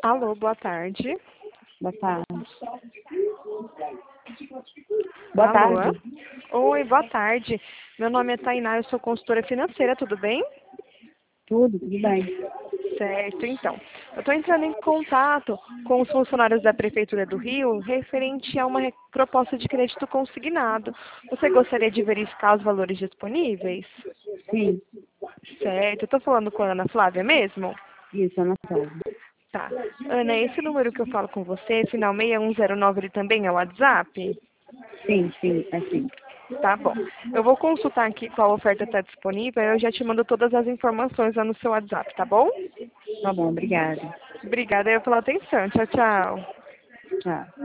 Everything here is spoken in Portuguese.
Alô, boa tarde. Boa tarde. Boa Alô? tarde. Oi, boa tarde. Meu nome é Tainá, eu sou consultora financeira, tudo bem? Tudo bem. Certo, então. Eu estou entrando em contato com os funcionários da Prefeitura do Rio referente a uma proposta de crédito consignado. Você gostaria de verificar os valores disponíveis? Sim, Certo, eu estou falando com a Ana Flávia mesmo? isso, Ana Flávia. Tá. Ana, esse número que eu falo com você, final 6109, ele também é o WhatsApp? Sim, é sim. Tá bom. Eu vou consultar aqui qual oferta está disponível e eu já te mando todas as informações lá no seu WhatsApp, tá bom? Tá bom, obrigada. Obrigada aí pela atenção. Tchau, tchau. Tchau.